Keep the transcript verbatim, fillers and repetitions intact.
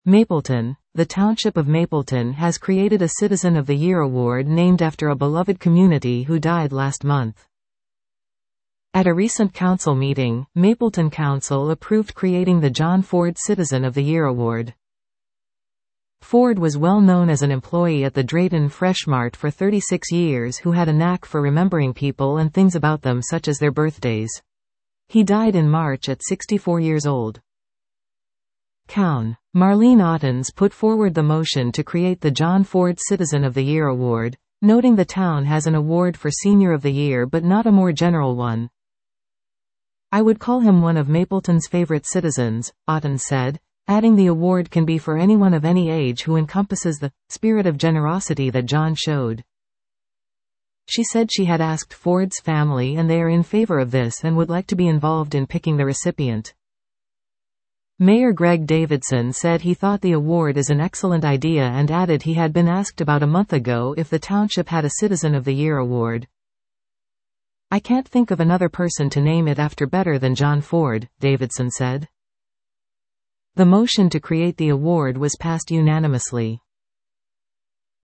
Mapleton. The Township of Mapleton has created a Citizen of the Year award named after a beloved community who died last month. At a recent council meeting, Mapleton Council approved creating the John Ford Citizen of the Year award. Ford was well known as an employee at the Drayton Fresh Mart for thirty-six years who had a knack for remembering people and things about them such as their birthdays. He died in March at sixty-four years old. Cowan. Marlene Ottens put forward the motion to create the John Ford Citizen of the Year award, noting the town has an award for Senior of the Year but not a more general one. "I would call him one of Mapleton's favorite citizens," Ottens said, adding the award can be for anyone of any age who encompasses the spirit of generosity that John showed. She said she had asked Ford's family and they are in favor of this and would like to be involved in picking the recipient. Mayor Greg Davidson said he thought the award is an excellent idea and added he had been asked about a month ago if the township had a Citizen of the Year award. "I can't think of another person to name it after better than John Ford," Davidson said. The motion to create the award was passed unanimously.